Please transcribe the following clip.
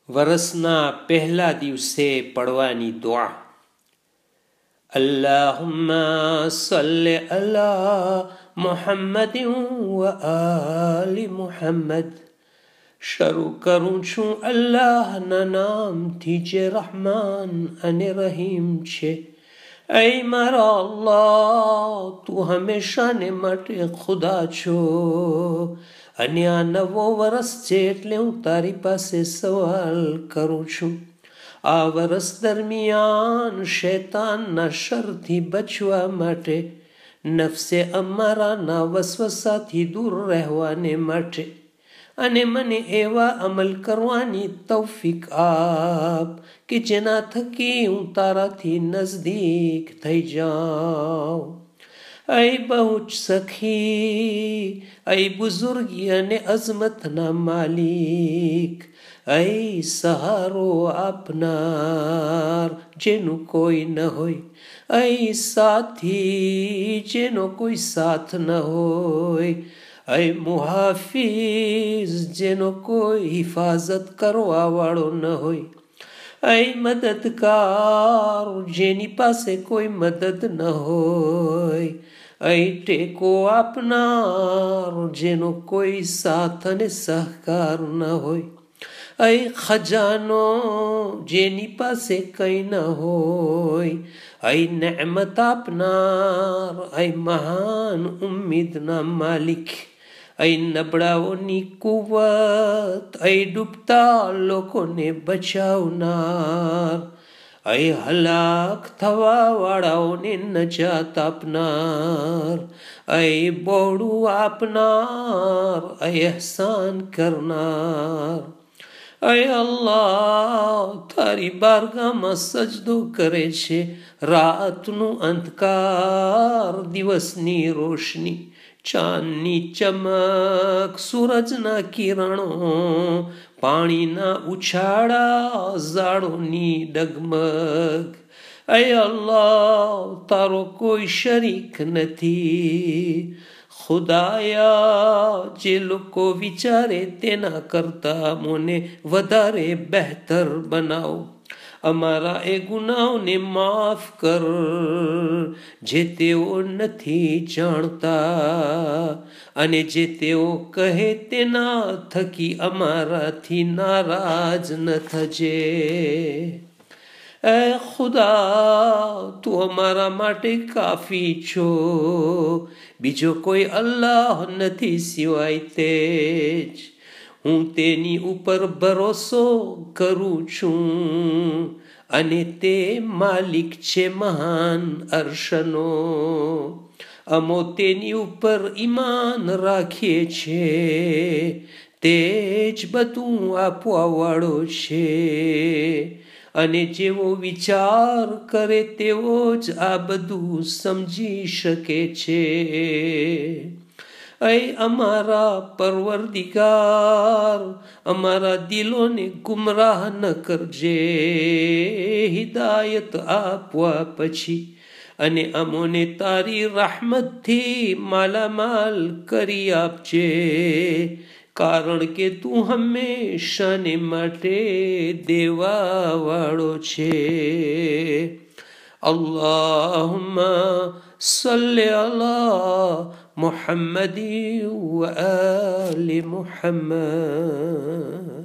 વરસના પહેલા દિવસે પડવાની દુઆ. અલ્લાહુમ્મા સલ્લિ અલા મુહમ્મદિન વ આલિ મુહમ્મદ. શરૂ કરું છું અલ્લાહના નામથી જે રહમાન અને રહીમ છે. ऐ મારા અલ્લાહ, તું હંમેશાને માટે ખુદા છો અને આ નવો વરસ છે એટલે હું તારી પાસે સવાલ કરું છું. આ વરસ દરમિયાન શૈતાનના શરથી બચવા માટે, નફસે અમારાના વસવસાથી દૂર રહેવાને માટે અને મને એવા અમલ કરવાની તૌફીક આપ કે જેના થકી હું તારાથી નજદીક થઈ જાઉં. ऐ બહુ જ સખી, ऐ બુઝુર્ગી અને અઝમતના માલિક, ऐ સહારો આપનાર જેનું કોઈ ન હોય, ऐ સાથી જેનો કોઈ સાથ ન હોય, ऐ મુહાફિઝ જેનો કોઈ હિફાજત કરવા વાળો ન હોય, ऐ મદદગાર જેની પાસે કોઈ મદદ ન હોય, ऐ ટેકો આપનાર જેનો કોઈ સાથ અને સહકાર ન હોય, ऐ ખજાનો જેની પાસે કંઈ ન હોય, ऐ નેમત આપનાર, ऐ મહાન ઉમ્મીદના માલિક, ऐ નબળાઓની કુવત, ऐ ડૂબતા લોકોને બચાવનાર, ऐ હલાક થવા વાળાઓને નજાત આપનાર, ऐ બોડું આપનાર, ऐ અહેસાન કરનાર. ऐ અલ્લાહ, તારી બારગાહમાં સજદો કરે છે રાતનું અંધકાર, દિવસની રોશની, ચાંદની ચમક, સૂરજના કિરણો, પાણીના ઉછાળા, ઝાડોની ડગમગ. ऐ અલ્લાહ, તારો કોઈ શરીક નથી. ખુદાયા, જે લોકો વિચારે તેના કરતા મને વધારે બહેતર બનાવો. અમારા એ ગુનાહોને માફ કર જે તેઓ નથી જાણતા, અને જે તેઓ કહે તેના થકી અમારાથી નારાજ ન થજે. ऐ ખુદા, તું અમારા માટે કાફી છો, બીજો કોઈ અલ્લાહ નથી સિવાય તે જ. હું તેની ઉપર ભરોસો કરું છું અને તે માલિક છે મહાન અરશનો. અમો તેની ઉપર ઈમાન રાખીએ છીએ, તે જ બધું આપવા વાળો છે અને જેવો વિચાર કરે તેવો જ આ બધું સમજી શકે છે. ऐ અમારા પરવરદિગાર, અમારા દિલોને ગુમરાહ ન કરજે હિદાયત આપવા પછી, અને અમોને તારી રહમતથી માલામાલ કરી આપજે, કારણ કે તું હંમેશાને માટે દેવા વાળો છે. અલ્લાહુમ્મા સલ્લિ અલા મુહમ્મદિન વ આલિ મુહમ્મદ.